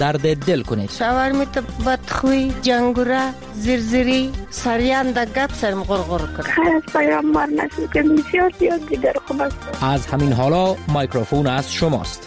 درد دل کنید. شاورمی تو بدخوی، جنگوره، زرزری، سریان دا گپ سرم غرغر کرد. خیلی پیامبر نشد که بسیار زیاد دیگر خوب است. از همین حالا میکروفون از شماست.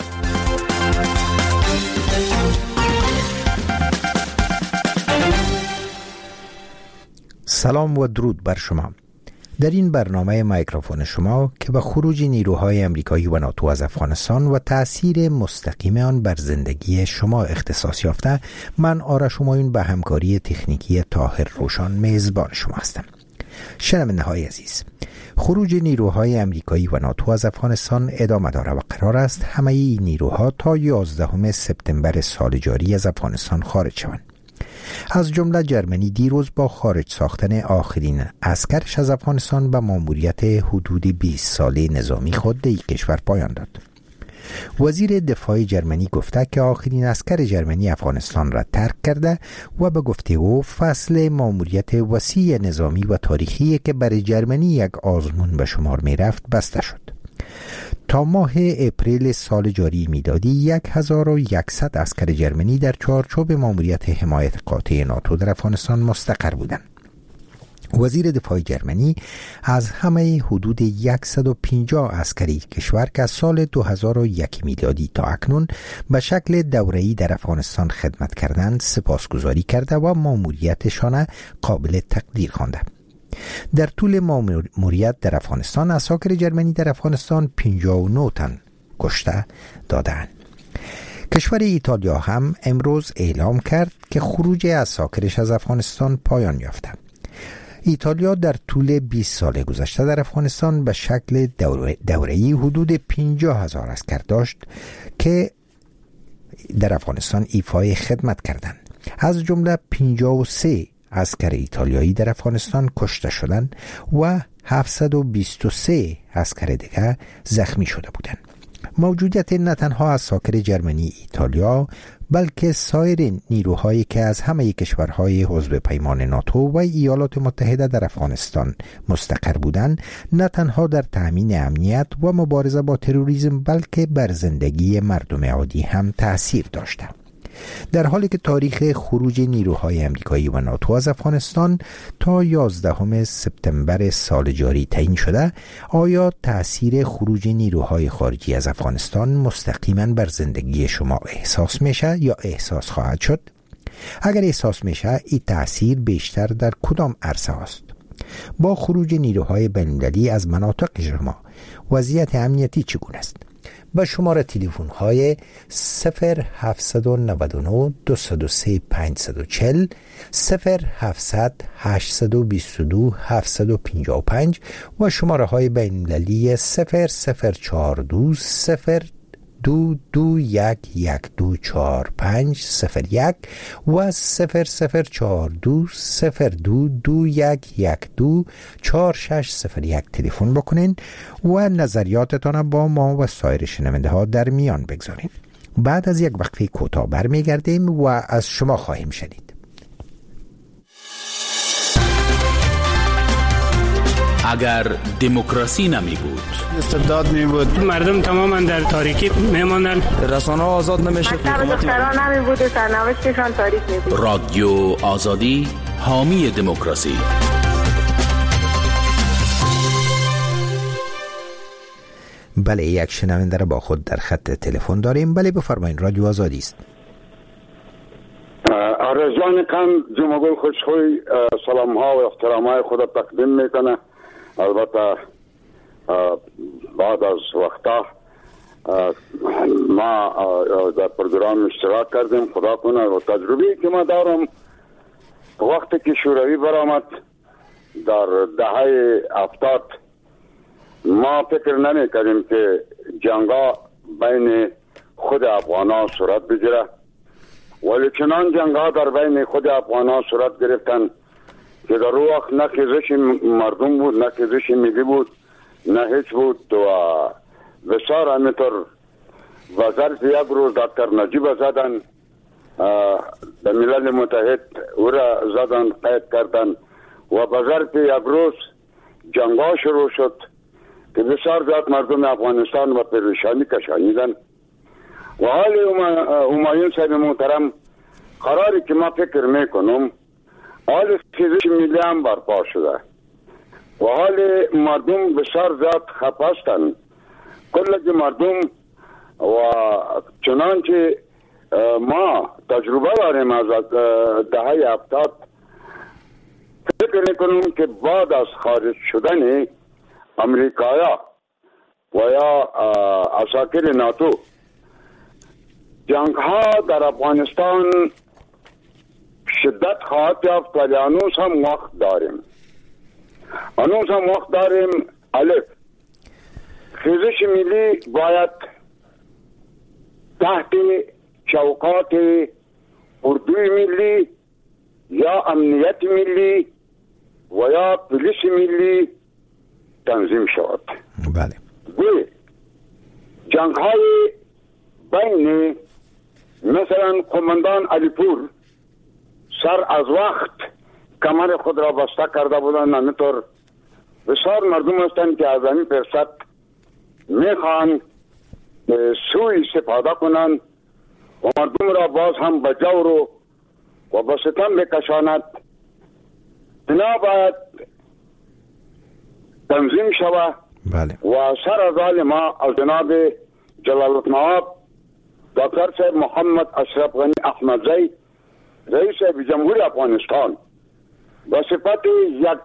سلام و درود بر شما. در این برنامه میکروفون شما که به خروج نیروهای آمریکایی و ناتو از افغانستان و تأثیر مستقیم آن بر زندگی شما اختصاص یافته، من آرش همایون به همکاری تکنیکی طاهر روشان میزبان شما هستم. شنونده های عزیز، خروج نیروهای آمریکایی و ناتو از افغانستان ادامه داره و قرار است همه این نیروها تا 11 سپتامبر سال جاری از افغانستان خارج شوند. از جمله جرمنی دیروز با خارج ساختن آخرین عسکرش از افغانستان به ماموریت حدود 20 ساله نظامی خود در کشور پایان داد. وزیر دفاع جرمنی گفته که آخرین عسکر جرمنی افغانستان را ترک کرده و به گفته او فصل ماموریت وسیع نظامی و تاریخی که برای جرمنی یک آزمون به شمار می رفت بسته شد. تا ماه اپریل سال جاری میلادی 1100 عسکر جرمنی در چارچوب ماموریت حمایت قاطع ناتو در افغانستان مستقر بودند. وزیر دفاع جرمنی از همه حدود 150 عسکری کشور که از سال 2001 میلادی تا اکنون به شکل دوره‌ای در افغانستان خدمت کردند سپاسگزاری کرده و ماموریتشان قابل تقدیر خوانده. در طول ماموریت در افغانستان عساکر جرمنی در افغانستان 59 تن کشته دادند. کشور ایتالیا هم امروز اعلام کرد که خروج عساکرش از افغانستان پایان یافته. ایتالیا در طول 20 سال گذشته در افغانستان به شکل دوره‌ای حدود 50,000 عسکر داشت که در افغانستان ایفای خدمت کردند. از جمله 53 عسکر ایتالیایی در افغانستان کشته شدند و 723 عسکر دیگر زخمی شده بودند. موجودیت نه تنها عساکر جرمنی ایتالیا بلکه سایر نیروهایی که از همه کشورهای حزب پیمان ناتو و ایالات متحده در افغانستان مستقر بودند، نه تنها در تأمین امنیت و مبارزه با تروریسم بلکه بر زندگی مردم عادی هم تأثیر داشته. در حالی که تاریخ خروج نیروهای آمریکایی و ناتو از افغانستان تا 11 سپتامبر سال جاری تعیین شده، آیا تأثیر خروج نیروهای خارجی از افغانستان مستقیما بر زندگی شما احساس میشه یا احساس خواهد شد؟ اگر احساس میشه، این تأثیر بیشتر در کدام عرصه است؟ با خروج نیروهای بین‌المللی از مناطق شما وضعیت امنیتی چگونه است؟ با شماره تلفن های 0799 203 540 0700 822 755 و شماره های بین‌المللی 00420 221124501 و 004200221124601 تلفن بکنین و نظریاتتان با ما و سایر شنونده ها در میان بگذارین. بعد از یک وقفه کوتاه برمیگردیم و از شما خواهیم شنید. اگر دموکراسی نمی بود، استبداد می بود، مردم تماما در تاریکی میماندن، رسانه آزاد نمیشد، دختران نمی بود و سرنوشتشان تاریک می بود. رادیو آزادی حامی دموکراسی. بله، یک شنونده را با خود در خط تلفن داریم. بله بفرمایید، رادیو آزادی است. آرزوان کم جمعگل خوشخوی سلام ها و احترام های خود تقدیم میکنه. البته بعد از وقتا ما در پروگرام اشتراک کردیم. خدا کنه و تجربی که ما دارم وقتی که شوروی برآمد در دهه 70 ما فکر نمی کردیم که جنگا بین خود افغانا صورت بگیره، ولی چنان جنگا در بین خود افغانا صورت گرفتن که در اون وقت نه خیزش مردم بود، نه خیزش ملی بود، نه هیچ بود و بسیار همینطور و ظرف یک روز دکتر نجیب زدن، به ملل متحد او را زدن، قید کردن و به ظرف یک روز جنگا شروع شد که بسیار زیاد مردم افغانستان و پریشانی کشانیدن و حال همایون صاحب محترم قراری که ما فکر میکنم حال خیزش ملی هم برپا شده و حال مردم بسیار زیاد خفه هستند. کل مردم و چنانچه ما تجربه داریم از دهه 70 فکر میکنم که بعد از خارج شدن امریکایا و یا عساکر ناتو جنگ ها در افغانستان شدت خواهد یافت ولی هنوز هم وقت داریم. الف خیزش ملی باید تحت چوکات اردوی ملی یا امنیت ملی و یا پلیس ملی تنظیم شود. بله. جنگ های بین مثلا قماندان علیپور سر از وقت کمر خود را بسته کرده بودند، همینطور بسیار مردم هستند که از همین فرصت میخوان سوء استفاده کنند و مردم را باز هم به جور و به ستم بکشاند. اینا باید تنظیم شود. بله. و سر از حال ما از جناب جلال النواب دکتر صاحب محمد اشرف غنی احمدزی رئیس جمهوری افغانستان به صفت یک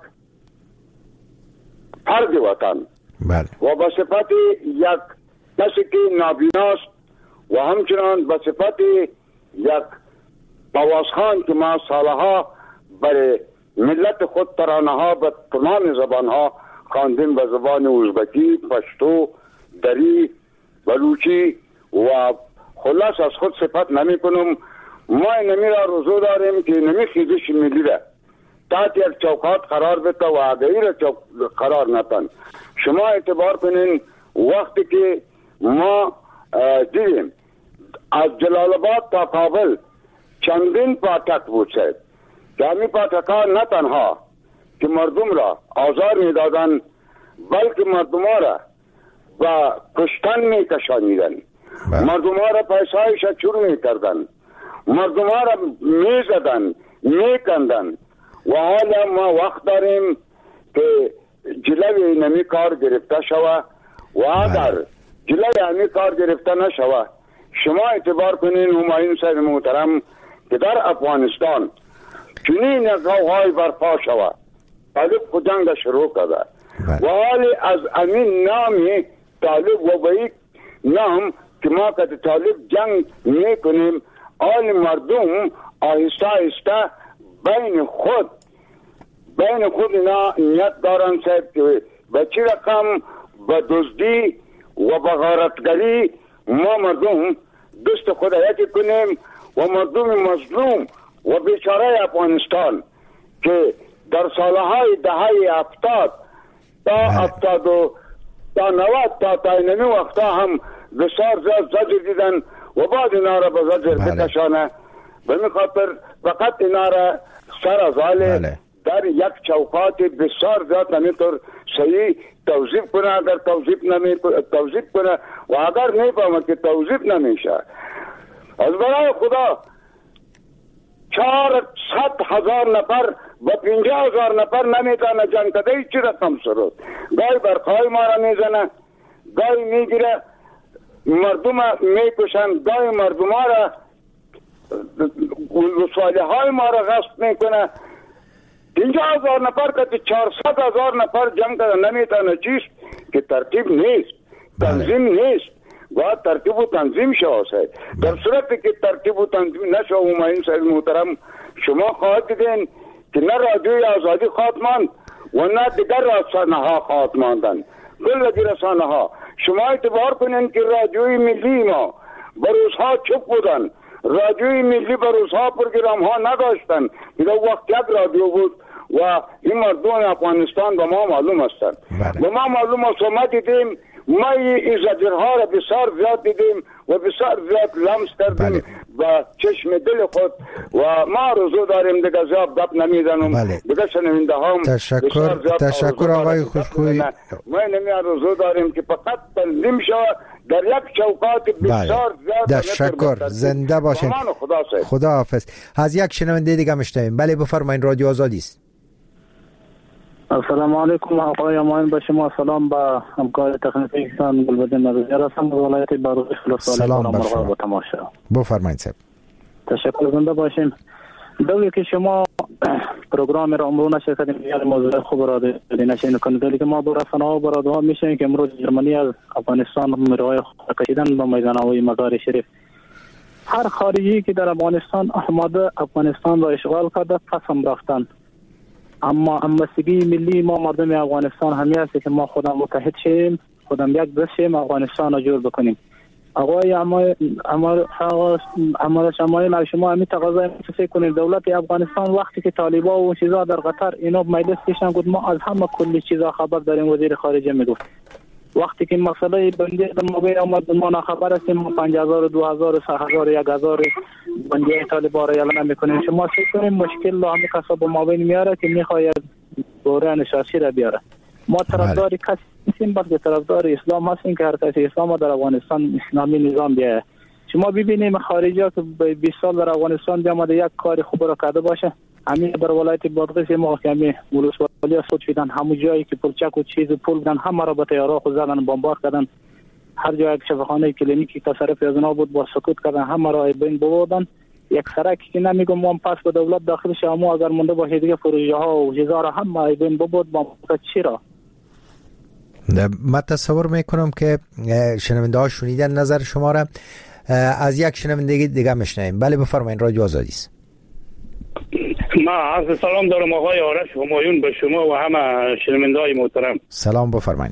فرد وطن بله. و به صفت یک کسی که نابیناست و همچنان به صفت یک بوازخان که ما سالها برای ملت خود ترانه ها به تمام زبان ها خواندیم، به زبان ازبکی، پشتو، دری، بلوچی و خلاص از خود صفت نمی کنم. ما نمی را رجوع داریم که نمی خیزش ملی را تحت یک چوکات قرار بده و آگهی را قرار نتن. شما اعتبار کنین وقتی که ما دیدیم از جلال آباد تا کابل چندین پاتک بود شد که همین پاتک ها نه تنها که مردم را آزار می دادن بلکه مردم ها را و کشتن می کشانیدن، مردم ها را پیسایش چور می کردن، مردم ها را می زدن، می کندن و حالا ما وقت داریم که جلوی نمی کار گرفته شود و اگر جلوی همی کار گرفته نشود شما اعتبار کنین همایون صاحب محترم که در افغانستان چنین غوغای برپا شود. طالب خود جنگ شروع کرده و حالی از امین نامی طالب و به نام که ما که طالب جنگ میکنیم آل مردم آهسته آهسته بین خود اینا نیت دارن صاحب که به چی رقم به دزدی و به غارتگری ما مردم دست خود یکی کنیم و مردم مظلوم و بیچاره افغانستان که در سالهای دهه 70 تا 70 تا 90 تا اینمی وقتا هم بسیار زیاد زجر دیدن و بعد اینا را به زجر بکشانه. به می خاطر فقط اینا را سر از حال در یک چوکات بسیار زیاد همینطور صحیح توضیح کنه. اگر توضیح کنه و اگر نیفهمه که توضیح نمیشه از برای خدا 400,000 نفر و 50,000 نفر نمیتونه جنگ کده. چی رقم شد؟ گاهی برخای ما را میزنه، گاهی میگیره مردم میکشن، گاهی مردم ها را وسایل های ما را غصب میکنه. 50,000 نفر که 400,000 نفر جنگ کده نمیتونه. چیست که ترتیب نیست، تنظیم نیست. باید ترتیب و تنظیم شود. در صورتی که ترتیب و تنظیم نشود همایون صاحب محترم شما خواهد دیدین که نه رادیوی آزادی خواهد ماند و نه دیگر رسانه ها خواهد ماندن. کل رسانه ها شما اعتبار کنین که رادیوی ملی ما بروزها چپ بودن، رادیوی ملی بروزها پروگرام ها نداشتن. دیگه وقت یک رادیو بود و این مردم افغانستان به ما معلوم هستند. به ما معلوم است و ما دیدیم، ما این زجرها را بسیار زیاد دیدیم و بسیار زیاد لمس کردیم و چشم دل خود و ما رجوع داریم دیگه زیاد گپ نمیزنم. دیگه شنونده هم تشکر آقای خوشخوی. ما نمی رجوع داریم که فقط تنظیم شود در یک چوکات بسیار زیاد. تشکر، زنده باشین. خدا حافظ. از یک شنونده دیگه میشنویم. بله بفرمایید، رادیو آزادی است. السلام علیکم آقای اماین، به شما سلام، به همکار تکنیکی احسان گلبدین نظری هستم از ولایت بروز خلاص. سلام بر شما. بفرمایید صاحب. تشکر، زنده باشین. دولی که شما پروگرام را امروز نشه کردیم، یاد موضوع خوب را نشین کنید، ولی که ما با رسانه‌ها و برادرها میشیم که امروز جرمنی از افغانستان میرای کشیدن به میدان‌های مزار شریف. هر خارجی که در افغانستان آمده افغانستان را اشغال کرده قسم رفتن، اما همبستگی ملی ما مردم افغانستان همی است که ما خودم متحد شیم، خودم یک دست شیم، افغانستان را جور بکنیم. آقای امار شمایل، شما همی تقاضای فکر کنید دولت افغانستان وقتی که طالبا و چیزا در قطر اینا مجلس کشن گفت ما از همه کلی چیزا خبر داریم، وزیر خارجه میگفت وقتی که مسئله بندی در مابین آمد ما خبر هستیم، ما 5000 2000 3000 1000 بندی طالبا را اعلان میکنیم. شما فکر کنید مشکل را همی کسا به مابین میاره که میخواید دوران شاسی را بیاره. ما طرفدار کسی نیستیم، بلکه طرفدار اسلام هستیم که هر کسی اسلام در افغانستان اسلامی نظام بیاره. شما ببینیم خارجی ها که 20 سال در افغانستان بیامده یک کاری خوب را کرده باشه، همین در ولایت بادغیس ما که همین ولسوالی صوت شدن، همون جایی که پلچک و چیز پول بدن همه را به تیارا خود زدن، بمبار کردن، هر جای یک شفاخانه کلینیکی تصرف از اونا بود با سکوت کردن، همه را بین بردن. یک سرکی که نمیگم ما پس به دولت داخل شما اگر مونده باشه دیگه پروژه ها و چیزا را همه بین ببرد با چرا. من تصور میکنم که شنونده ها شنیدن نظر شما را. از یک شنونده دیگه میشنویم. بله بفرمایید، رادیو آزادی است. ما عرض سلام دارم آقای آرش همایون به شما و همه شنونده های محترم. سلام بفرمایید.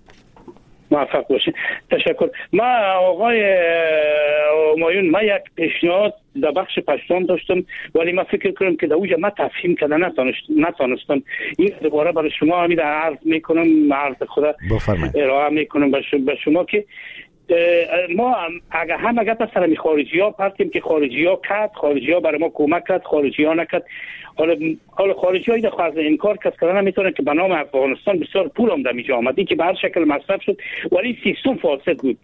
موفق باشید. تشکر. ما آقای همایون، ما یک پیشنهاد در بخش پشتون داشتم ولی ما فکر کنم که در اوجه ما تفهیم کردن نتونستم. این دوباره برای شما همین عرض میکنم، عرض خدا ارائه میکنم به شما که ما اگر گپ سر خارجی ها پرتیم که خارجی ها کرد، خارجی ها برای ما کمک کرد، خارجی ها نکرد. حالا خارجی ها این خواهد انکار کس کردن نمیتونن که به نام افغانستان بسیار پول هم در میجا آمد، این که به هر شکل مصرف شد ولی سیستم فاسد بود.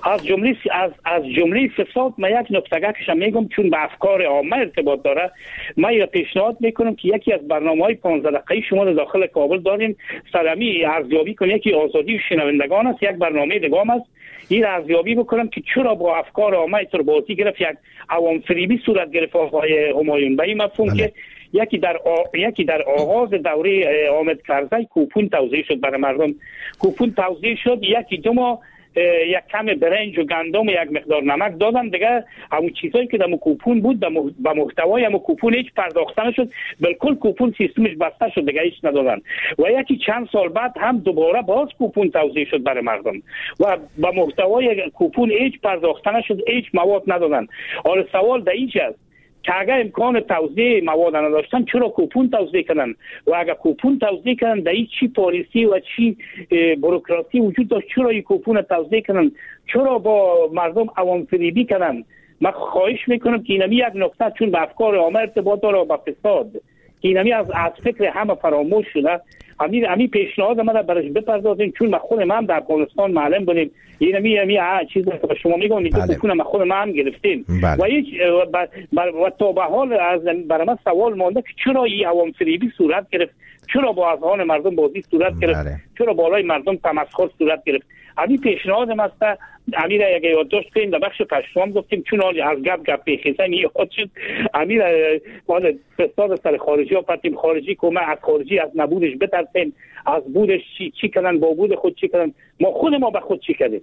از جمله فساد ما یک نکته کشم میگم چون به افکار عامه ارتباط داره. ما یا پیشنهاد میکنم که یکی از برنامه‌های 15 دقیقه‌ای شما در داخل کابل داریم سلامی ارزیابی کنید که آزادی و شنوندگان است، یک برنامه دیگه است این ارزیابی بکنم که چرا با افکار عامه اینطور بازی گرفت، یک عوام فریبی صورت گرفت آقای همایون. به این مفهوم که یکی در آغاز دوره حامد کرزی کوپون توزیع شد برای مردم، کوپون توزیع شد، یکی دو ماه یک کم برنج و گندم و یک مقدار نمک دادن دیگه. همون چیزایی که در کوپون بود به محتوای همون کوپون هیچ پرداخته نشد، بالکل کوپون سیستمش بسته شد دیگه، هیچ ندادن. و یکی چند سال بعد هم دوباره باز کوپون توزیع شد برای مردم و به محتوای کوپون هیچ پرداخته نشد، هیچ مواد ندادن. حالا سوال در اینجاست که اگر امکان توزیع مواد نداشتن چرا کوپون توزیع کردن؟ و اگر کوپون توزیع کردن در این چی پالیسی و چی بروکراسی وجود داشت چرا این کوپون توزیع کردن؟ چرا با مردم عوام فریبی کردن؟ من خواهش میکنم که اینمی یک نکته چون به افکار عامه ارتباط داره و با فساد که اینمی از فکر همه فراموش شده. همین پیشنهاد ما برش بپردازیم چون ما خود ما هم در افغانستان معلم بودیم. اینمی چیزی که شما میگم این کوپون ما خود ما هم گرفتیم و هیچ و تا به حال از برای من سوال مانده که چرا این عوام فریبی صورت گرفت، چرا با اذهان مردم بازی صورت گرفت، چرا بالای مردم تمسخر صورت گرفت. همین پیشنهاد ما است. امیر اگه یادداشت کنیم در بخش پشتوام گفتیم چون از گپ پیخیزن یاد شد امیر مال فساد سر خارجی ها پرتیم، خارجی کمه از خارجی از نبودش بترسیم، از بودش چی کردن، با بود خود چی کردن، ما خود ما به خود چی کردیم.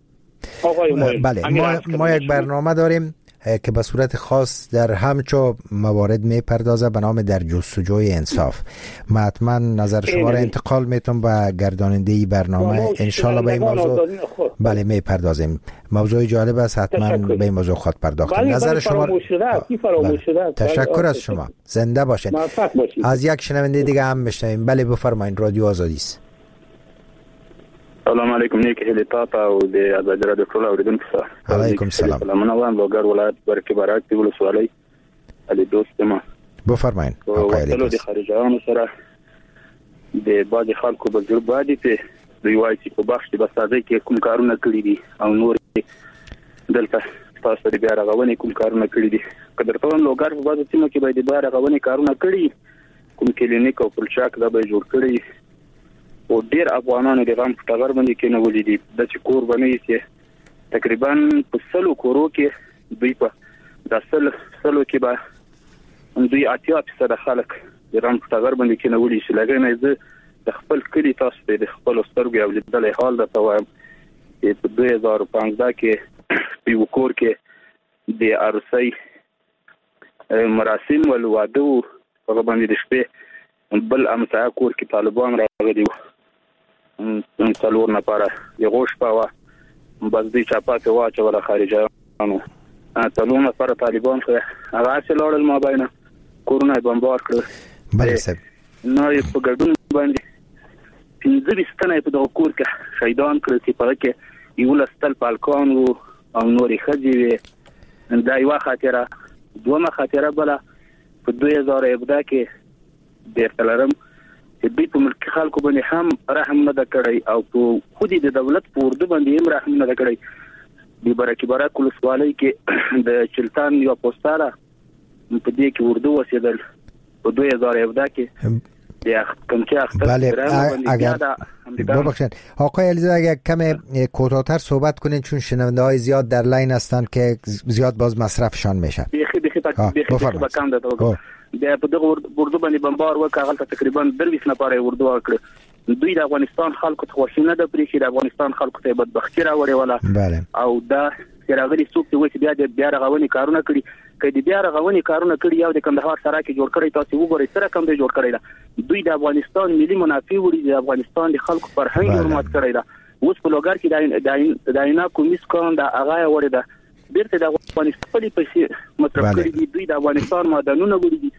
بله ما یک برنامه داریم که به صورت خاص در همچو موارد میپردازه به نام در جستجوی انصاف. من حتما نظر شما را انتقال میتونم به گرداننده ای برنامه انشالله به این موضوع بله میپردازیم. موضوع جالب است، حتما به این موضوع خود پرداختیم. نظر شما تشکر از شما، زنده باشین. از یک شنونده دیگه هم میشنویم. بله بفرمایید، رادیو آزادی است. سلام علیکم، نیک هلی پاپا او د آزاد رادیو ټول اوریدونکو سره علیکم سلام. سلامونه وایم لوګر ولایت برکه بارک دی ولسوالۍ علي دوست ما بفرمایید. آقای علي دوست د خارجيانو سره د باج خلکو بجرب باندې په دوی وایي چې په بخش د بسازۍ کې کوم کارونه کړی دي او نور دلته تاسو د بیا رغونې کوم کارونه کړی دي. که درته وایم لوګر په بعضو سیمو کې به د بیا رغونې کارونه کړي، کوم کلینیک او پلچاک دا به جوړ کړي او ډیر افغانانو د غم په ټغر باندې کې نه ولې دي د چې کور باندې چې تقریبا په 100 کورو کې دوی په د 100 کې به دوی 80% خلک د غم په ټغر باندې کې نه ولې شي. لکه نه زه د خپل کلی تاسو ته د خپل سترګو یو لیدلې حال درته وایم چې په 2015 کې په یو کور کې د عروسي مراسم ول واده په باندې د شپې بل امسا کور کې طالبان راغلي وو، څلور نفره د غوښ پاوه بس دوی چاپاته واچوله خارجيانو، څلور نفره طالبان خو هغه چې لاړل ما باندې کورونه بمبار کړل. بله صاحب نو په ګډون باندې 15 تنه په دغه کور کې شهیدان کړل چې په کې یو لستل پالکان او نورې خځې دا یو خاطره. دومره خاطره بل په 2017 کې د تلرم چې دوی په ملک خلکو باندې هم رحم نه کړی او په خودي د دولت په ورده باندې هم رحم نه کړی. د برکې برک ولسوالۍ کې د چلتان یو پوسټاره په دې کې ورده وسیدل په 2017 کې د کمچه اختر اگر ببخشید آقای علیزاده اگر کم کوتاه‌تر صحبت کنین چون شنونده های زیاد در لاین هستند که زیاد باز مصرفشان میشه. بیخی بکم داده د په دغه اردو باندې بمبار وکړل ته تقریبا 20 نفر اردو وکړ. دوی د افغانستان خلکو ته خوښ نه ده پرې چې د افغانستان خلکو ته بدبختی راوړي ولا او دا راغلي څوک چې بیا رغونې کارونه کړي. کله بیا رغونې کارونه کړي یو د کندهار سره کې جوړ کړی تاسو وګورئ سره کوم دی جوړ کړی دا دوی د افغانستان ملي منافع وړي د افغانستان د خلکو فرهنګ حرمت کړی دا. اوس په لوګر کې د عینا کومیس کون د هغه وړي دا بیرته د افغانستان په پیسې مطلب کړی دی دوی د افغانستان معدنونه وړي دي.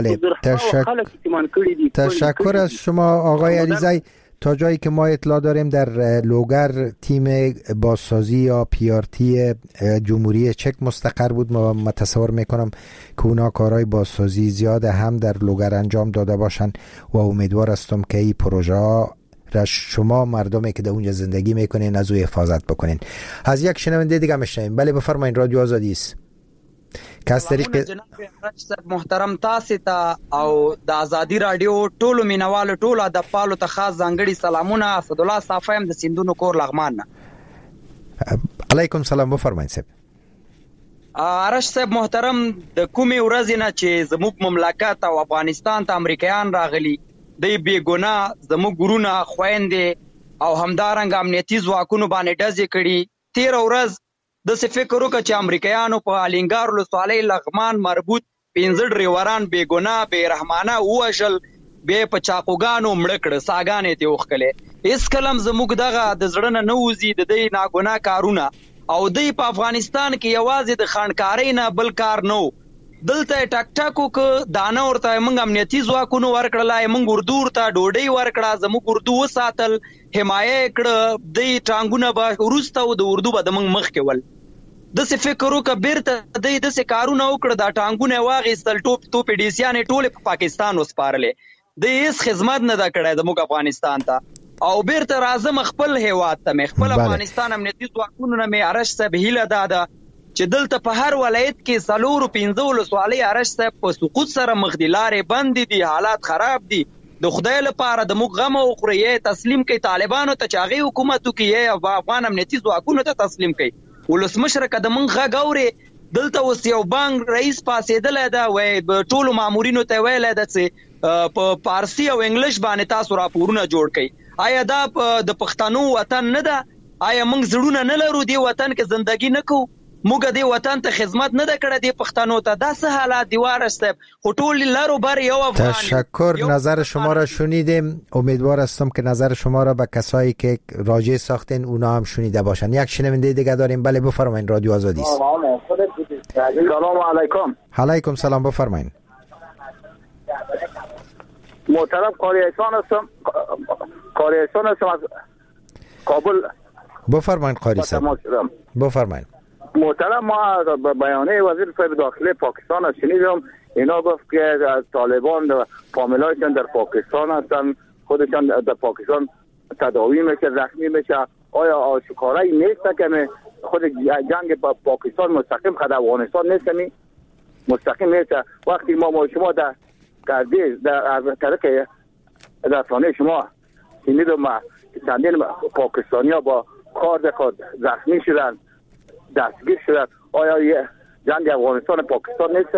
بله تشکر از شما آقای علیزی. تا جایی که ما اطلاع داریم در لوگر تیم بازسازی یا پیارتی جمهوری چک مستقر بود. ما تصور میکنم که اونا کارهای بازسازی زیاد هم در لوگر انجام داده باشن و امیدوار هستم که این پروژه را شما مردمی که در اونجا زندگی میکنین از او حفاظت بکنین. از یک شنونده دیگه میشنویم. بله بفرمایید رادیو آزادی است. کس طریق جناب محترم تاسو ته او د ازادي رادیو ټولو مینوالو ټولو د پالو ته خاص ځانګړي سلامونه. اسد الله صافیم د سیندونو کور لغمان. علیکم سلام بفرمایئ صاحب. ارش صاحب محترم د کومې ورځې نه چې زموږ مملکت او افغانستان ته امریکایان راغلي د بیګونه زموږ ګورونه خويندې او همدارنګ امنیتي ځواکونو باندې ډزې کړي. 13 ورځ د څه فکر وکړه چې امریکایانو په الینګار ولسوالۍ لغمان مربوط 15 ډریوران بیګونه بے رحمانه وژل به په چاقوګانو مړ کړ ساګانې ته وښکلې. اس کلم زموږ دغه د زړه نه نوځي د دې ناګونه کارونه او د په افغانستان کې یوازې د خانکارۍ نه بل کار نو دلته ټک ټکو ک دانه ورته موږ امنیتي ځواکونو ورکړلای موږ اردو ورته ډوډۍ ورکړه زموږ اردو وساتل حمایه کړ د ټانګونه به ورسته او د اردو به د موږ مخ کې ول د څه فکر وک بیرته د څه کارونه وکړه د ټانګونه واغېستل ټوپ ډي سیانې ټوله په پاکستان وسپارلې د هیڅ خدمت نه دا کړای د موږ افغانستان ته او بیرته راځم خپل هیواد ته خپل افغانستان امنیتي ځواکونو نه مې ارش صاحب هیله داده چې دلته په هر ولایت کې سلور 15 ولسوالۍ ارش صاحب په سقوط سره مخ دي لارې بند دي حالات خراب دي. د خدای لپاره د موږ غم او خوري تسلیم کوي طالبانو ته چاغي حکومت کوي او افغان امنیتي ځواکونو ته تسلیم کوي. ولسمشر کده من غاوري دلته اوس یو بانک رئیس پاسېدل دا وای ټولو مامورینو ته ویل دا چې په فارسی او انګلیش باندې تاسو راپورونه جوړ کړئ. آیا دا د پښتنو وطن نه ده؟ آیا موږ زړونه نه لرو دی وطن کې زندگی نه کوو؟ موږ دی وطن ته خدمت نه کړه دی پښتنو ته دا څه حالات دیوار است خټول لارو بر یو افغان. تشکر نظر شما را شنیدیم. امیدوار هستم که نظر شما را به کسایی که راجع ساختین اونا هم شنیده باشن. یک شنونده دیگه داریم. بله بفرمایید رادیو آزادی است. سلام علیکم. علیکم سلام بفرمایید. محترم قاری احسان هستم از کابل. بفرمایید قاری صاحب بفرمایید. محترم ما بیانیه وزیر صاحب داخلی پاکستان شنیدم اینا گفت که طالبان فامیلایشان در پاکستان هستن خودشان در پاکستان تداوی میشه، زخمی میشه. آیا آشکارایی نیست که خود جنگ پاکستان مستقیم خود افغانستان نیست؟ مستقیم نیست. وقتی ما شما در گردی در طرق رسانه شما شنیدم چندین پاکستانی ها با کار خود زخمی شدن، دستگیر شدن. آیا جنگ افغانستان پاکستان نیست؟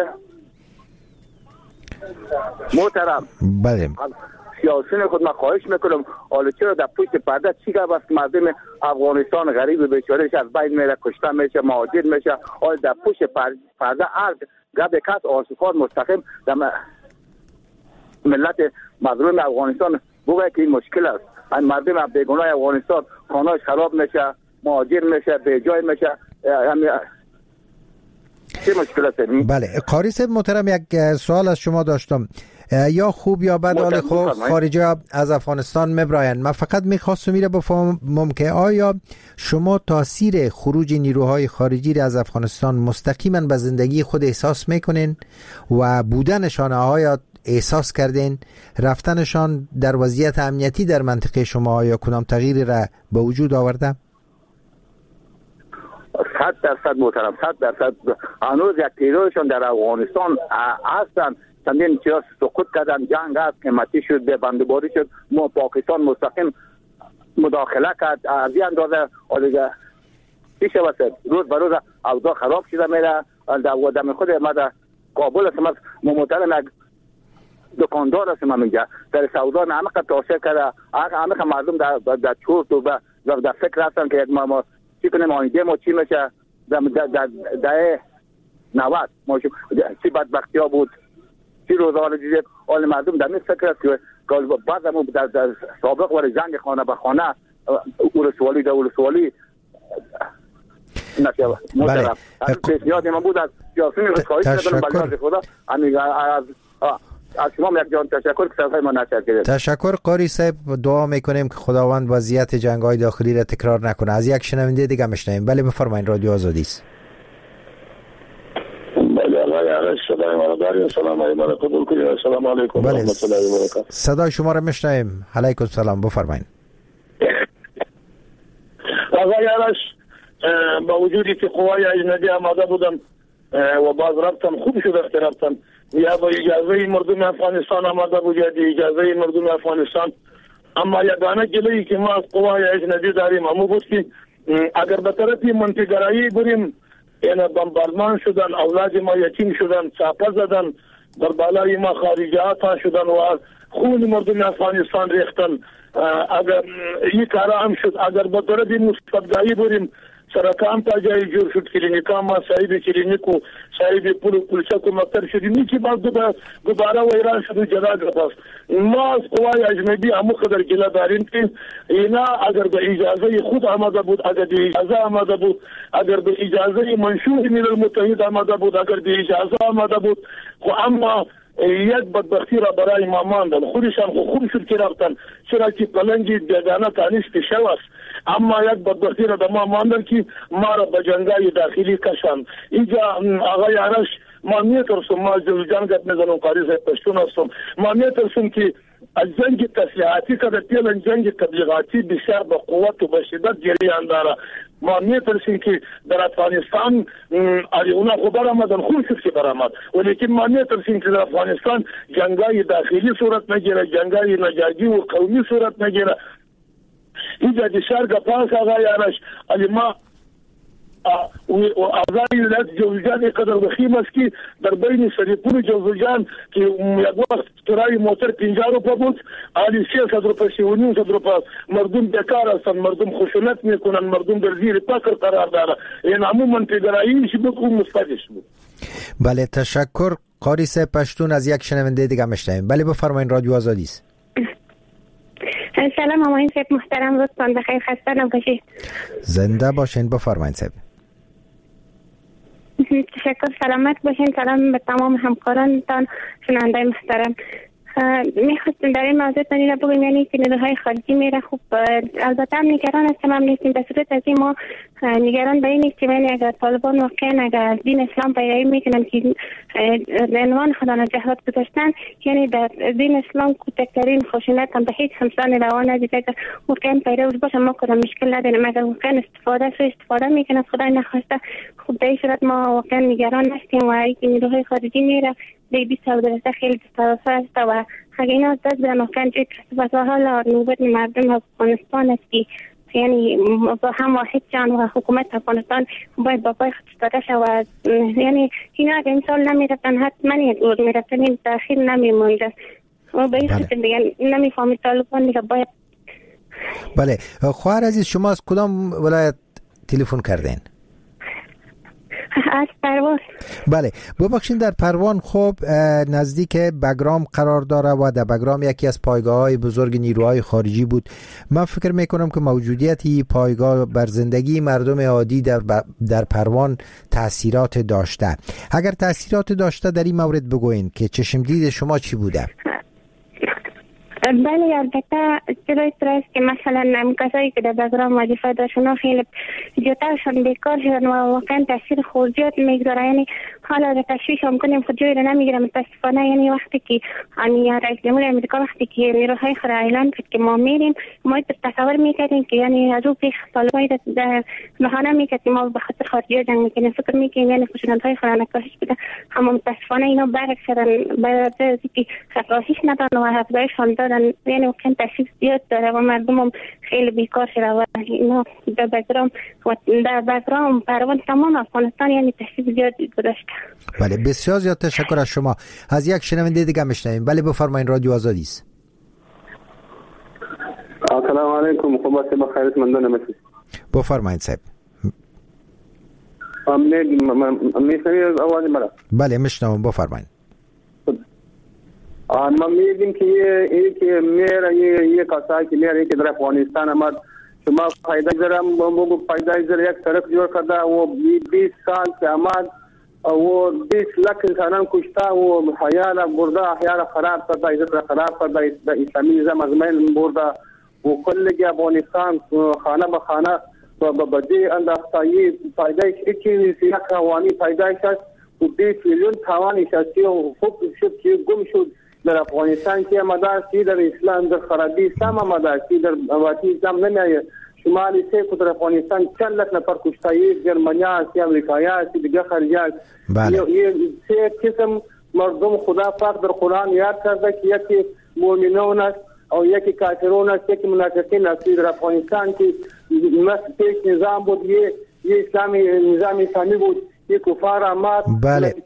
محترم، بله، سیاسیون خود من خواهش میکنم حالا چرا در پشت پرده چی گپ است؟ مردم افغانستان غریب بیچارهش از بین میره، کشته میشه، مهاجر میشه. حالا در پشت پرده هر گپ کس آشکار مستقیم در ملت مظلوم افغانستان بگه که این مشکل است. مردم بیگناه افغانستان خانه‌اش خراب میشه، مهاجر میشه، بیجای میشه. چه مشکل است؟ بله، قاری صاحب محترم، یک سوال از شما داشتم. یا خوب یا بد حال خوب خارجی ها از افغانستان میبراین. من فقط میخواستم میره بفهمم که آیا شما تاثیر خروج نیروهای خارجی را از افغانستان مستقیما به زندگی خود احساس میکنین و بودنشان آیا احساس کردین؟ رفتنشان در وضعیت امنیتی در منطقه شما آیا کدام تغییری را به وجود آورده؟ 100% محترم، 100% هنوز یک تعدادشان در افغانستان هستند. چندین چیز سقوط کردن، جنگ است، قیمتی شد، بندباری شد. ما پاکستان مستقیم مداخله کرد. از این اندازه چی شود؟ روز به روز اوضاع خراب شده میره. در خود ما در کابل هستم، محترم یک دکاندار هستم اینجا در سودا نمک تاثیر کرده. همه مردم در چورت و در فکر هستن که ما چی کنیم، آینده ما چی میشه. در 90 ما چی بدبختی ها بود، چی روزها دیدید. حال مردم در این فکر است که بعد هم در سابق ولی جنگ خانه به خانه اولسوالی در اولسوالی نشود. محترم پیشنهاد من بود از سیاسیون خواهش کردم بلکه خدا از شما یک جان تشکر که صفحه ما نشر کردید. تشکر قاری صاحب. دعا میکنیم که خداوند وضعیت جنگ‌های داخلی را تکرار نکنه. از یک شنونده دیگه میشنویم. بله بفرمایید، رادیو آزادی است. بله آقای عرش، صدای ما را دارید؟ سلام علیکم قبول کنید. السلام علیکم و رحمت الله و برکاته. صدای شما را میشنویم. علیکم السلام، بفرمایید. آقای عرش، با وجودی که قوای اجنبی آماده بودن و باز رفتن، خوب شد که رفتن، یا با اجازه مردم افغانستان آماده بود یا اجازه مردم افغانستان. اما یگانه گله‌ای که ما از قوای اجنبی داریم همون بود که اگر به طرف منطقه‌گرایی بریم، یعنی بمباردمان شدن، اولاد ما یتیم شدن، چاپه زدن، در بالای ما خارجی‌ها شدن و خون مردم افغانستان ریختن. اگر این کارا هم شد، اگر به طرف مستبدایی بریم، سرکام تا جایی جور شد، کلینیکا ما صاحب کلینیک و صاحب پولچک و مکتر شدیم، این که بعد دوباره ویران شد و جدا گرفت. ما از قوای اجنبی همو قدر گله داریم که اینا اگر به اجازه خود آمده بود، اگر به اجازه آمده بود، اگر به اجازه منشور ملل متحد آمده بود، اگر به اجازه آمده بود، خو اما یک بدبختی را برای ما ماندن. خودشان خوب شد که رفتن، چرا که پلنگی بیگانه تانیست شو است. اما یک بدبختی را در ما ماندن که ما را به جنگای داخلی کشان. اینجا آقای عرش، ما میترسم، ما جنگت میزنم، قاری صاحب پشتون هستم، ما میترسم که از جنگ تسلیحاتی که در پیلن جنگ تبلیغاتی بسیار به قوت و به شدت جریان داره. ما میترسیم که در افغانستان اونا خو برآمدن، خوب شد که برآمد، ولیکن ما میترسیم که در افغانستان جنگای داخلی صورت نگیره، جنگای نژادی و قومی صورت نگیره. اینجا د شرق پاس آقای عرش علی ما اعضای ولایت جوزجان قدر وخیم است که در بین سریپور جوزجان که یک وقت کرای موتر 50 روپیه بود، حالی 300 روپیه 300 روپیه. مردم بیکار هستند، مردم خشونت میکنن، مردم در زیر فقر قرار داره. این عموما فدرالایش بود و مستقش بود. بله تشکر قاری صاحب پشتون. از یک شنونده دیگه میشنویم. بله بفرمایید، رادیو آزادی است. سلام آقای صاحب محترم، روزتان بخیر، خسته نباشید. زنده باشین، بفرمایید صاحب. تشکر، سلامت باشین. سلام به تمام همکارانتان، شنونده محترم. میخواستم در این موضوع تانی را بگویم، یعنی که نیروهای خارجی میره. خب البته هم نگران هستم، هم نیستیم. در صورت از این ما نگران به این نیستیم، یعنی اگر طالبان واقعا اگر دین اسلام پیروی میکنن که عنوان خدا را جهاد گذاشتن، یعنی در دین اسلام کوچکترین خشونت هم به هیچ همسان روا ندیده. اگر واقعا پیروی باشه ما کدام مشکل نداریم، اگر واقعا استفاده میکنه خدای نخواسته، خب در این صورت ما واقعا نگران هستیم. و اینکه نیروهای خارجی میره دیگه سودرسته خیلی طرفه است و اگر اینا دست به واقعا جای کسبت و حالا نوبت مردم افغانستان است که یعنی با هم واحد جان و حکومت افغانستان باید با پای خود ایستاده شود. یعنی اینا اگر امسال نمیرفتن حتما یک روز میرفتن، این تأخیر نمیمونده و به این خاطر دیگه نمیفهمید طالبان دیگه باید. بله خواهر عزیز، شما از کدام ولایت تلفن کردین؟ از پروان. بله ببخشید، در پروان خب نزدیک بگرام قرار داره و در بگرام یکی از پایگاه‌های بزرگ نیروهای خارجی بود. من فکر میکنم که موجودیت این پایگاه بر زندگی مردم عادی در پروان تاثیرات داشته. اگر تاثیرات داشته در این مورد بگوین که چشم دید شما چی بوده؟ بله البته چرا است که مثلا کسایی که در بگرام وظیفه داشتن خیلی جوتاشون بیکار شدن و واقعا تاثیر خورجیات میگذاره. یعنی حالا در تشویش هم کنیم خود جوی رو نمیگیرم متاسفانه. یعنی وقتی که رئیس جمهور امریکا وقتی که نیروهای خود اعلان کرد که ما میریم، ما تصور میکردیم که یعنی از او پیش طالبان در بهانه میکرد که ما به خاطر خارجی جنگ میکنیم، فکر میکنیم یعنی خشونت‌های خود نکاهش بده. اما متاسفانه اینا برعکس شدن، بعد از اینکه کاهش ندادن و افزایش دادن، یعنی واقعا تاثیر زیاد داره و مردم هم خیلی بیکار شده و اینا در بگرام پروان تمام افغانستان یعنی تاثیر زیاد گذاشته. بله بسیار زیاد تشکر از شما. از یک شنونده دیگه میشنویم. بله بفرمایید، رادیو آزادی است. السلام علیکم. خوب است، بخیر مندون هستید. بفرمایید صاحب. میشنوید آواز مرا؟ بله میشنوم، بفرمایید. ما میگیم که که میره یک کسایی که میره که در افغانستان آمد، شما فایده دارم بگو فایده داره. یک سرک جور کرده و 20 سال که آمد و 20 لک انسانان کشته و حیال برده، احیال خراب کرده، عزت خراب کرده، در اسلامی نظام از بین برده و کل افغانستان خانه به خانه و بدی انداختایی. فایده که یک قوانی فایده است و 20 میلیون توانی شخصی و خوب شد که گم شد در افغانستان که مدارسی در اسلام در خرابی اسلام مدارسی در آبادی اسلام نمیایه. شمالی سه در افغانستان چند لک نفر کشتایی، جرمنیا هستی، امریکایی هستی، دیگه خارجی هست. یه سه قسم مردم خدا پاک در قرآن یاد کرده که یکی مؤمنون است او یکی کافرون است، یکی منافقین است. در افغانستان که پیش نظام بود، یه اسلامی نظام اسلامی بود، یک کفار آمد. بله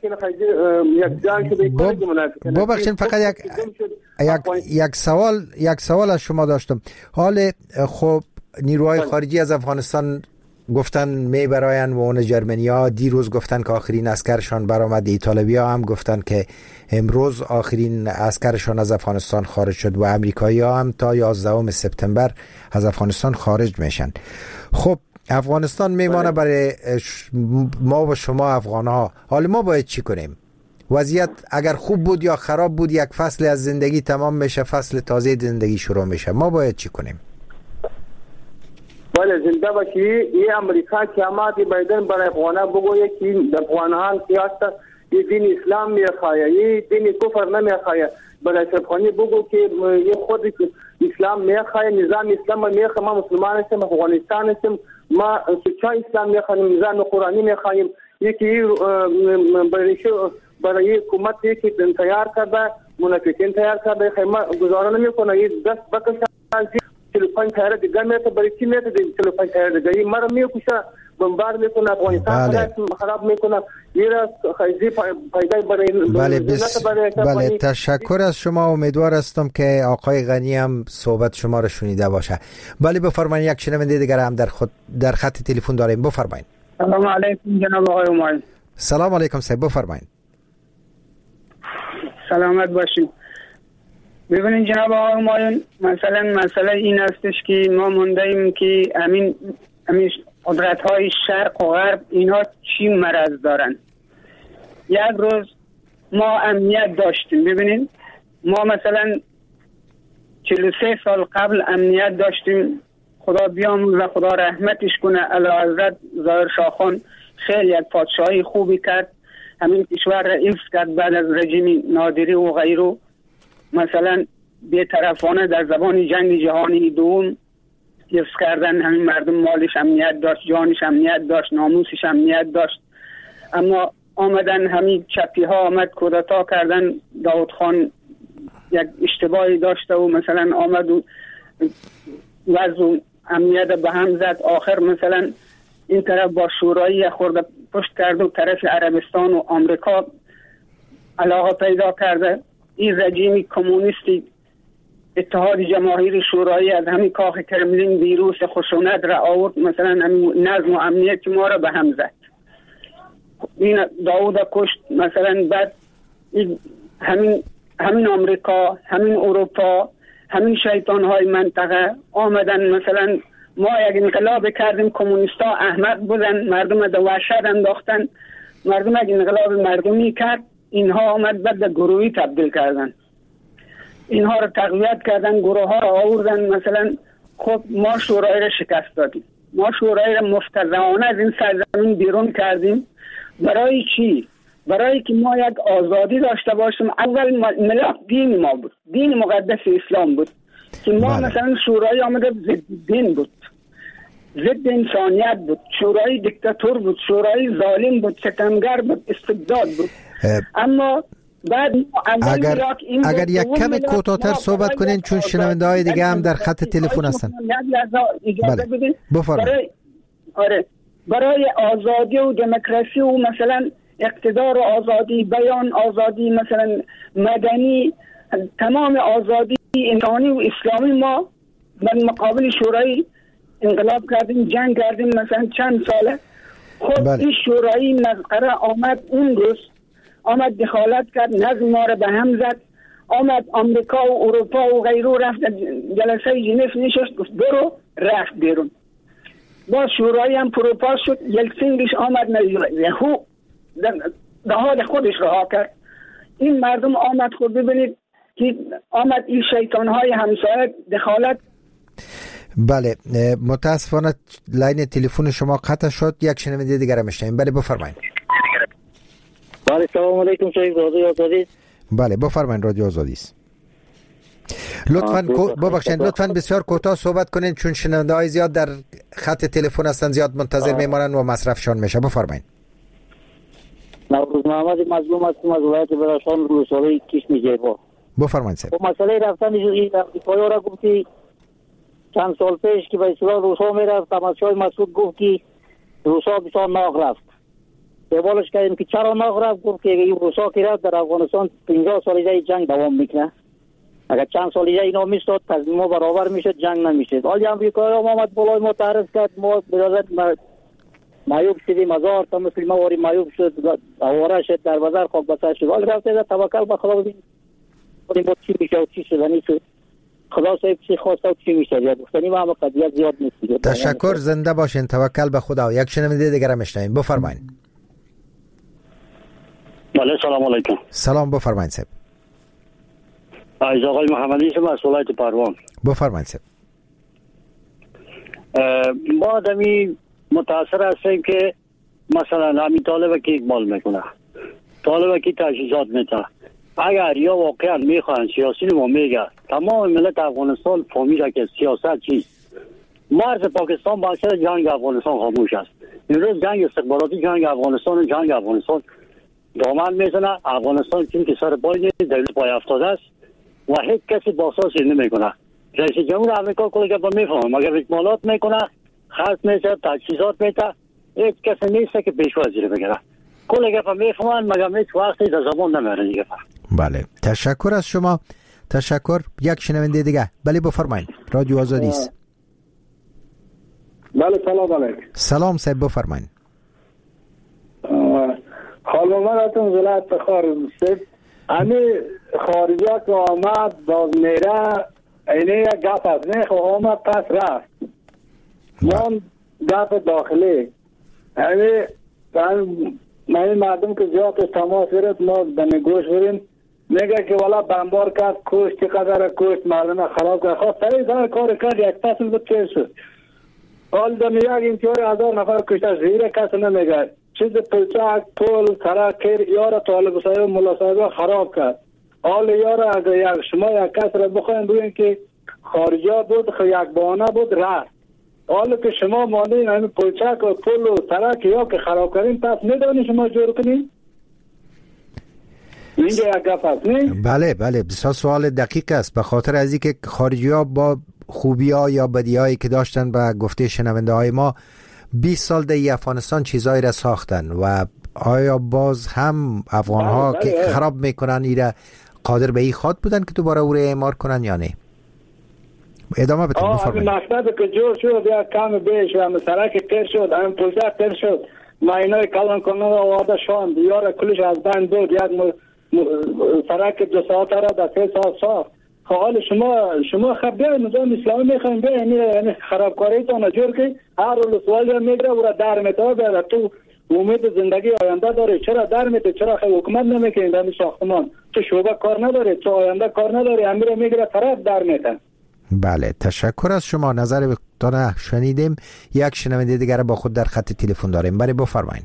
ببخشید فقط یک سوال از شما داشتم. حال خب نیروهای خارجی از افغانستان گفتن میبراین و اون جرمنیا دیروز گفتن که آخرین عسکرشان برآمد، ایتالیا هم گفتن که امروز آخرین عسکرشان از افغانستان خارج شد و امریکایی ها هم تا 11 سپتامبر از افغانستان خارج میشن. خب افغانستان میمانه برای ما و شما افغان ها. حالا ما باید چی کنیم؟ وضعیت اگر خوب بود یا خراب بود، یک فصل از زندگی تمام میشه، فصل تازه زندگی شروع میشه. ما باید چی کنیم؟ بله زنده باشی. این امریکا که آمد بایدن برای افغانا بگویه که افغانان سیاست دین اسلام میخواه، دین کفر نمیخواه. برای افغانی بگو که یه خود اسلام میخواه، نظام اسلام میخواه. ما مسلمان هستیم، افغانستان هستیم، ما سچای اسلام میخوایم، نظام قرآنی میخوایم. یکی برای حکومت یکی تیار کرده، منافقین تیار کرده، خیمه گزاره نمیکنه. یه دست بکشه 45 تیاره دیگه میته، برای چی میته 45 تیاره دیگه؟ این مرا میکشه، بمبار میکنه، افغانستان خراب میکنه. یه راست خیزی پایده برای بله تشکر از شما. امیدوار هستم که آقای غنی هم صحبت شما را شنیده باشه. بله بفرمایید، یک شنونده دیگر هم در خط تلفن داریم. بفرمایید. سلام علیکم جناب آقای همایون. سلام علیکم صاحب، بفرمایید. سلامت باشید. ببینید جناب آقای همایون، مسئله این هستش که ما مونده ایم که همین قدرت های شرق و غرب اینها چی مرض دارن. یک روز ما امنیت داشتیم، ببینید ما مثلا 43 سال قبل امنیت داشتیم، خدا بیامرزه خدا رحمتش کنه، اعلیحضرت ظاهر شاه خان خیلی یک پادشاهی خوبی کرد، همین کشور را حفظ کرد بعد از رژیم نادری و غیره. مثلا بی‌طرفانه در زمان جنگ جهانی دوم حفظ کردن، همین مردم مالش امنیت داشت، جانش امنیت داشت، ناموسش امنیت داشت. اما آمدن همین چپی ها آمد کودتا کردن، داود خان یک اشتباهی داشته و مثلا آمد و وضع امنیت به هم زد. آخر مثلا این طرف با شورایی خورده پشت کرد و طرف عربستان و آمریکا علاقه پیدا کرده. این رژیم کمونیستی اتحاد جماهیر شورایی از همین کاخ کرملین ویروس خشونت را آورد، مثلا همین نظم و امنیت ما را به هم زد. این داود کشت. مثلا بعد همین آمریکا، همین اروپا، همین شیطان های منطقه آمدن. مثلا ما یک انقلاب کردیم، کمونیستا احمق بودن، مردم در وحشت انداختن. مردم یک انقلاب مردمی کرد، اینها آمد بعد به گروهی تبدیل کردن، اینها رو تقویت کردن، گروه ها رو آوردن. مثلا خب ما شورای را شکست دادیم، ما شورای را مفتزهانه از این سرزمین بیرون کردیم. برای چی؟ برای که ما یک آزادی داشته باشیم. اول ملاک دین ما بود، دین مقدس اسلام بود که ما مثلا شورای آمده ضد دین بود، ضد انسانیت بود، شورای دیکتاتور بود، شورای ظالم بود، ستمگر بود، استبداد بود. اما بعد اگر یک کم کوتاه‌تر صحبت کنین چون شنونده های دیگه هم در خط تلفن هستن. بله. بفرمایید. برای آزادی و دموکراسی و مثلا اقتدار و آزادی بیان، آزادی مثلا مدنی، تمام آزادی انسانی و اسلامی ما در مقابل شورای انقلاب کردیم، جنگ کردیم مثلا چند ساله. خب این شورای مسخره آمد اون روز، آمد دخالت کرد، نظم ما را به هم زد. آمد آمریکا و اروپا و غیره رفت جلسه ژنو نشست، گفت برو، رفت بیرون. با شورای هم پروپاس شد، یلتسینگش آمد یهو به حال خودش رها کرد. این مردم آمد خود ببینید که آمد این شیطانهای همسایه دخالت. بله متاسفانه لاین تلفن شما قطع شد، یک شنونده دیگر را میشنویم. بله بفرمایید. بله سلام علیکم شایخ، رادیو آزادی. بله بفرمایید، رادیو آزادی است. لطفاً ببخشید لطفاً بسیار کوتاه صحبت کنین چون شنونده های زیاد در خط تلفن هستن، زیاد منتظر میمونن و مصرفشان میشه. بفرمایید. نوروز محمد مظلوم هستم از ولایت بدخشان، روسری کشم جیبا. بفرمایید صاحب. خب مسئله رفتن این افریقایی را گفتی چند سال پیش که به اصطلاح روسا میرفت، تماشای مسعود گفت که روسا بسیار ناغ رفت. سوالش کردیم که چرا ناغ رفت؟ گفت که این روسا که رفت در افغانستان 50 سال جنگ دوام میکنه، اگر چند سال اینا میستاد تضمین ما برابر میشد، جنگ نمیشد. حالی امریکایی هم آمد بالای ما تعرض کرد، ما برادر مایوب شدیم، هزار تا مسلمان واری مایوب شد، آواره شد، در بازار خاک بسر شد. حالی رفته توکل به خدا ببین ما چی میشه و چی شدنی شد. خدا صاحب چی خواسته و چی میشه یاد گفتنی ما هم قضیه زیاد نیست. تشکر، زنده باشین، توکل به خدا. یک شنونده دیگه میشنویم. بفرمایید. بله سلام علیکم. سلام، بفرمایید صاحب. از آقای محمدی شما از ولایت پروان. بفرمایید صاحب. ما آدمی متاثر هستیم که مثلا همین طالبه که اقبال میکنه، طالبه که تجهیزات میده. اگر یا واقعا میخوان سیاسی ما میگه تمام ملت افغانستان فهمیده که سیاست چیست. مرز پاکستان باعث جنگ افغانستان خاموش است. امروز جنگ استخباراتی، جنگ افغانستان دامن میزنه. افغانستان چون که سر پای دولت پای افتاده است و هیچ کسی باساسی نمیکنه. رئیس جمهور آمریکا کلی گپ میفهمه، مگر اکمالات میکنه، خرج میشه، تجهیزات میده، هیچ کسی نیست که پیش وزیر بگیره. کلی گپ میفهمن مگر هیچ وقتی در زبان نمیارن دیگه. بله تشکر از شما. تشکر. یک شنونده دیگه. بله بفرمایید، رادیو آزادی است. بله سلام علیکم. سلام صاحب بفرمایید. حال آمدتون ولایت خارج است. امی خارجی که آمد باز میره اینه یک گپ از نه آمد پس رفت. من گپ داخلی من مردم که زیاد تماس برد ما به نگوش بریم میگه که والا بمبار کرد کشت چقدر کشت مردم خراب کرد. خب سریع در کار کرد یک فصل بود تیر شد. حال دم یک اینطور 1000 نفر کشته زیر کس نمیگه. چیز پلچک پل سرک کیر یار طالب صاحب ملا صاحب خراب کرد. حال یار اگر یک شما یک کس را بخواین بگین که خارجی بود یک بانه بود رفت. حالا که شما ماندین همین پلچک و پل و سرک یا که خراب کردین پس ندانی شما جور کنین؟ اینجا یک گپ است نه؟ بله بسیار سوال دقیق است، به خاطر از اینکه خارجی‌ها با خوبی‌ها یا بدی‌هایی که داشتن به گفته شنونده‌های ما 20 سال در افغانستان چیزایی را ساختن و آیا باز هم افغان‌ها که خراب میکنن ایره قادر به این خواد بودن که دوباره او را اعمار کنن یا نه؟ ادامه بدید بفرمایید. مقصد که جور شد یا کم بیش و سرک تر شد هم پلچک تر شد ماینای کلان کنن و آده شاند یار کلش از بند بود یک سرک 2 ساعت را در 3 ساعت ساخت. حال شما خب بیاید نظام اسلامی میخوایم بیاید یعنی خرابکاری تان جور که هر روز سوال میگره و را در میتاه بیاید تو امید زندگی آینده داره چرا در میته چرا خیلی حکومت نمیکنید در ساختمان تو شعبه کار نداره تو آینده کار نداره امیر میگره طرف در میتن. بله تشکر از شما، نظر بتانه شنیدیم. یک شنونده دیگر با خود در خط تلفن داریم. بله بفرمایید.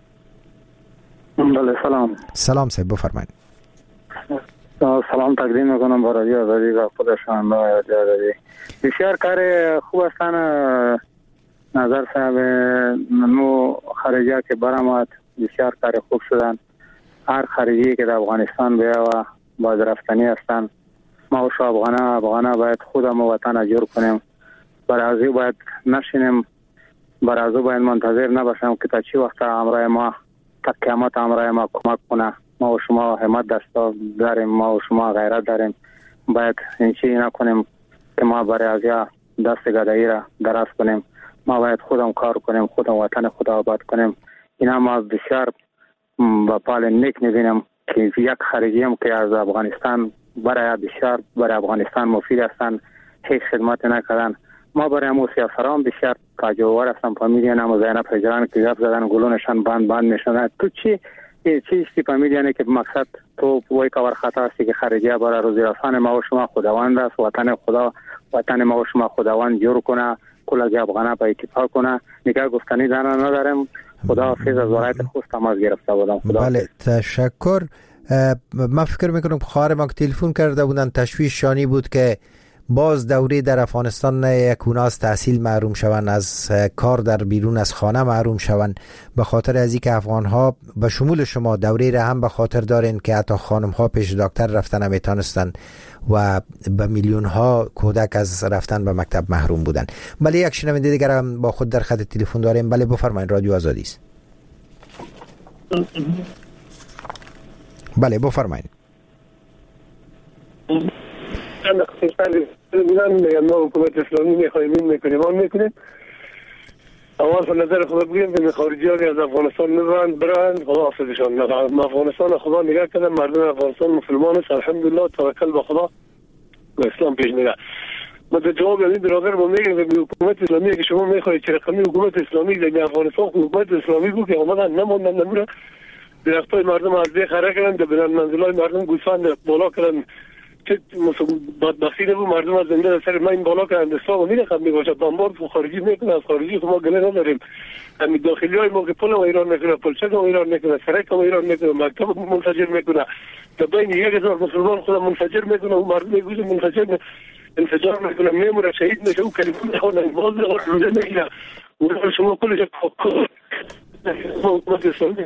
بله سلام صاحب بفرمایید. سلام تقدیم میکنم با رادیو آزادی و خود شنونده رادیو آزادی. بسیار کار خوب هستن نظر صاحب نو خارجی که برآمد بسیار کار خوب شدن. هر خارجی که در افغانستان بیا و باز رفتنی هستن ما و افغانا باید خودم وطن جور کنیم. برای باید نشینیم، برای باید منتظر نباشم که تا چی وقت امرای ما تا قیامت امرای ما کمک کنه. ما و شما همت دستا داریم، ما و شما غیرت داریم. باید این چی نکنیم که ما برای ازیا دست گدایی را دراز کنیم. ما باید خودم کار کنیم، خودم وطن خود آباد کنیم. اینا ما بسیار با پال نیک میبینم که یک خارجی هم که از افغانستان برای بسیار برای افغانستان مفید هستند، هیچ خدمت نکردن. ما برای موسیقی فرام بسیار تاجور هستم. فامیلی نام زینب هجران که گفت زدن گلونشان بند میشنن. تو چی فامیلی که مقصد تو وای کار خطا است که خارجی برای روزی رسان ما و شما خداوند است. وطن ما و شما خداوند جور کنه، کل افغانا با اتفاق کنه. نگاه گفتنی دانا ندارم. خدا حافظ. از ولایت خوست تماس گرفته بودم. بله تشکر. من فکر میکنم خواهر ما که تلفن کرده بودن تشویش شانی بود که باز دوره در افغانستان یکونا از تحصیل محروم شوند، از کار در بیرون از خانه محروم شوند، به خاطر از اینکه افغانها به شمول شما دوره را هم به خاطر دارین که حتی خانم ها پیش دکتر رفتن نمیتونستن و به میلیون ها کودک از رفتن به مکتب محروم بودن. بله یک شنونده دیگر هم با خود در خط تلفن داریم. بله بفرمایید، رادیو آزادی است. بله بفرمایید. ما حکومت اسلامی میخوایم این میکنیم آن میکنیم. اول به نظر خدا بگیم که خارجی ها که از افغانستان میبرند برند خدا حافظشان. افغانستان خدا نگاه کردن، مردم افغانستان مسلمان است الحمدلله، توکل به خدا و اسلام پیش میره. ما در جواب این برادر ما میگیم که حکومت اسلامی که شما میخواهید چه رقمی حکومت اسلامی در افغانستان حکومت اسلامی بود که اومدن نموندن نمیره درختای مردم از بی خره کردن، در منزلای مردم گوسفند بالا کردن. چه بدبختی نبود مردم از زنده در سر ما این بالا کردن. اسلام میرخم میباشه بمبارد خارجی میکنه. از خارجی ما گله نداریم. همین داخلی های ما که پل و ایران میکنه، پلچک و ایران میکنه، سرک و ایران میکنه، مکتب منفجر میکنه، در بین 1000 مسلمان خدا منفجر میکنه و مردم میگوزه منفجر انفجار میکنه، میمونه شهید میشه و کلمه میخونه باز روزه میگیره و شما کلش حکومت اسلامی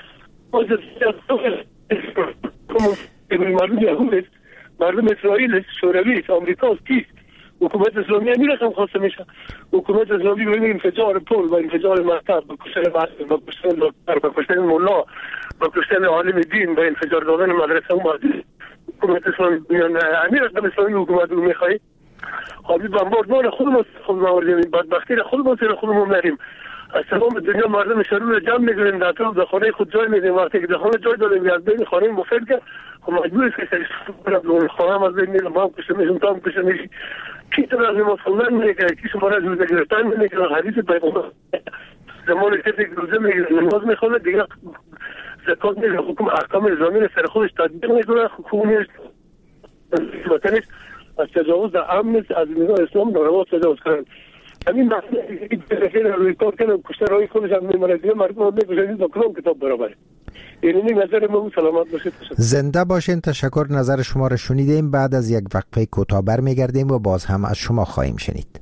مردم اسرائیل است، شوروی است، آمریکا است، کیست؟ حکومت اسلامی میرسم خواسته میشه. حکومت اسلامی ببینید انفجار پل و انفجار مکتب با کشتن معلم، با کشتن دکتر، با کشتن مولا، با کشتن عالم دین، با انفجار دادن مدرسه و مسجد. حکومت اسلامی امیرت اسلامی حکومت رو میخوای؟ خالی بمباردمان خودمون آوردیم، بدبختی خودمون سر خودمون نریم. از تمام دنیا مردم شروع رو جمع میگیرن، در طرف خانه خود جای میدیم. وقتی که در خانه جای داریم از بین خانه مفید کرد خب مجبور است که سریع خانه از بین میرم، هم کشته میشم، تا هم کشته میشی. کی تو از مسلمان میگه کی شما را روزه گرفتن میگه حدیث پیغمبر زمان کسی که روزه میگیره نماز میخونه دیگه زکات میده، حکم احکام اسلامی رو سر خودش تطبیق میکنه، حکومت وطنش از تجاوز امن از نگاه اسلام ناروا تجاوز کردن. همین مسئله که روی کار کردن کشته روی خودش هم میمونه دیگه مردم هم میکشن با کدام کتاب برابره. اینی نظر ما سلامت باشید. زنده باشین. تشکر. نظر شما را شنیدیم. بعد از یک وقفه کوتاه برمیگردیم و باز هم از شما خواهیم شنید.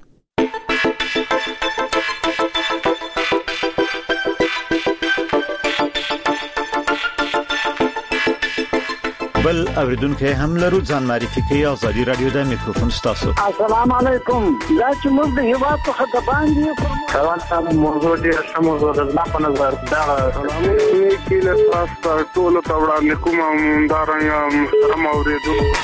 بل اوریدونکو هم لرو ځان معرفي کوي. آزادي رادیو د میکروفون ستاسو. السلام علیکم. دا چې موږ د هیواد په خطه باندې کله چې موضوع دې شمو د په نظر دا سلامونه کې له تاسو ټول ته وړاندې کوم دارنګ محترم اوریدونکو.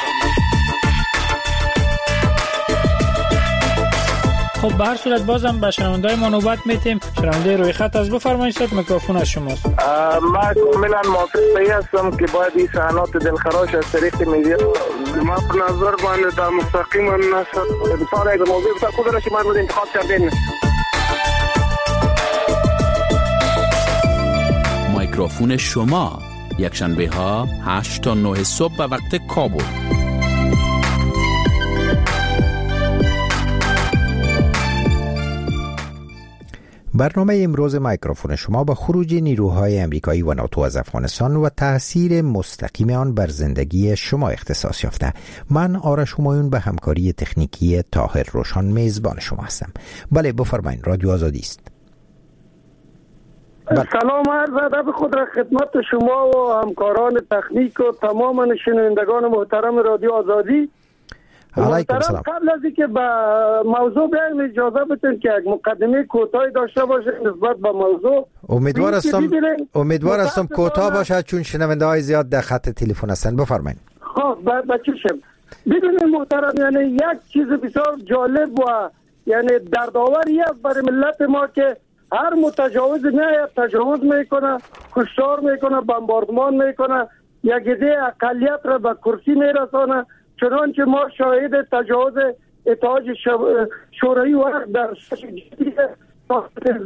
خب به هر صورت بازم به شنونده‌های ما نوبت میتیم. شنونده روی خط از بفرمایید، میکروفون از شماست. ما کاملا موافق هستم که باید این صحنات دلخراش از طریق میدیا ما په نظر باندې دا مستقیما نشد انسان اگه موضوع بتا خود را شما انتخاب کردین. میکروفون شما یکشنبه ها 8 تا 9 صبح به وقت کابل. برنامه امروز میکروفون شما با خروج نیروهای امریکایی و ناتو از افغانستان و تأثیر مستقیم آن بر زندگی شما اختصاص یافته. من آرش همایون به همکاری تکنیکی طاهر روشان میزبان شما هستم. بله بفرمایید، رادیو آزادی است. سلام عرض ادب خود را خدمت شما و همکاران تکنیک و تمام شنوندگان محترم رادیو آزادی. علیکم سلام. قبل از اینکه به موضوع بیایم اجازه بدین که یک مقدمه کوتاهی داشته باشیم نسبت به موضوع. امیدوار هستم کوتاه باشد چون شنونده های زیاد در خط تلفن هستند. بفرمایید. خب بچه‌شم ببینید محترم، یعنی یک چیز بسیار جالب و یعنی دردآوری است برای ملت ما که هر متجاوز میاد تجاوز میکنه، کشتار میکنه، بمباردمان میکنه، یک عده اقلیت را به کرسی میرسانه. چنانچه ما شاهد تجاوز اتحاد شوروی و در سال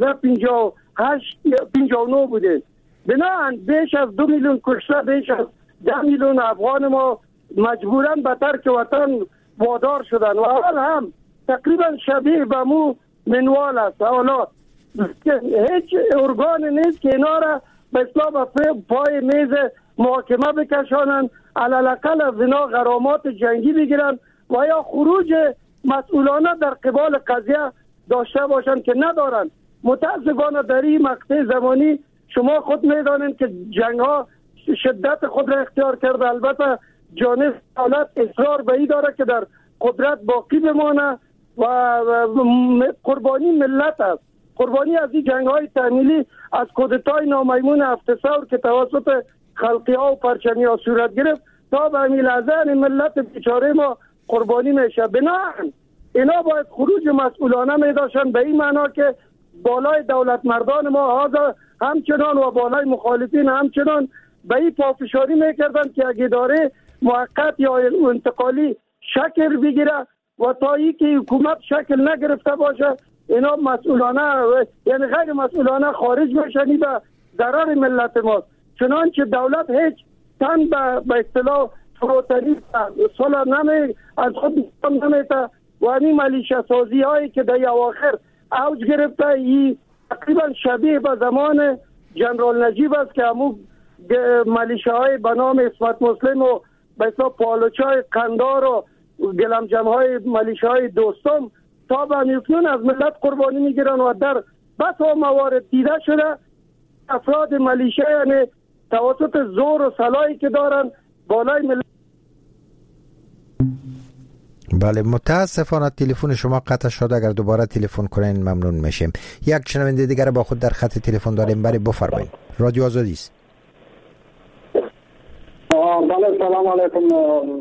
59 بوده. بنابراین بیش از 2 میلیون کشته، بیش از 10 میلیون افغان ما مجبورن به ترک وطن وادار شدن و اول هم تقریبا شبیه به مو منوال است. حالا هیچ ارگان نیست که اینا را به اصطلاح پای میز محاکمه بکشانند، علالاقل از اینا غرامات جنگی بگیرن و یا خروج مسئولانه در قبال قضیه داشته باشند که ندارن. متاسفانه در این مقطع زمانی شما خود میدانید که جنگ ها شدت خود را اختیار کرده. البته جانب دولت اصرار به این داره که در قدرت باقی بمانه و قربانی ملت است. قربانی از این جنگ های تحمیلی از کودتای نامیمون هفته ثور که توسط خلقی ها و پرچمی ها صورت گرفت تا به همین لحظه ملت بیچاره ما قربانی میشه. بنابراین اینا باید خروج مسئولانه میداشن به این معنا که بالای دولت مردان ما همچنان و بالای مخالفین همچنان به این پافشاری میکردن که اگه اداره موقت یا انتقالی شکل بگیره و تا ای که حکومت شکل نگرفته باشه اینا مسئولانه یعنی غیر مسئولانه خارج میشنی به ضرر ملت ماست. چنانچه دولت هیچ تن به اصطلاح فروتنی صلح از خود نمیته و این ملیشه سازی هایی که در اواخر اوج گرفته ای تقریبا شبیه به زمان جنرال نجیب است که همون ملیشه های به نام اسمت مسلم و به اصطلاح پالوچای قندار و گلمجم های ملیشه های دوستم تا به میکنون از ملت قربانی میگیرن و در بسا موارد دیده شده افراد ملیشه یعنی توسط زور و سلاحی که دارن بالای ملت. بله متاسفانه تلفن شما قطع شد. اگر دوباره تلفن کنین ممنون میشیم. یک شنونده دیگر با خود در خط تلفن داریم. بله بفرمایید، رادیو آزادی است. بله سلام علیکم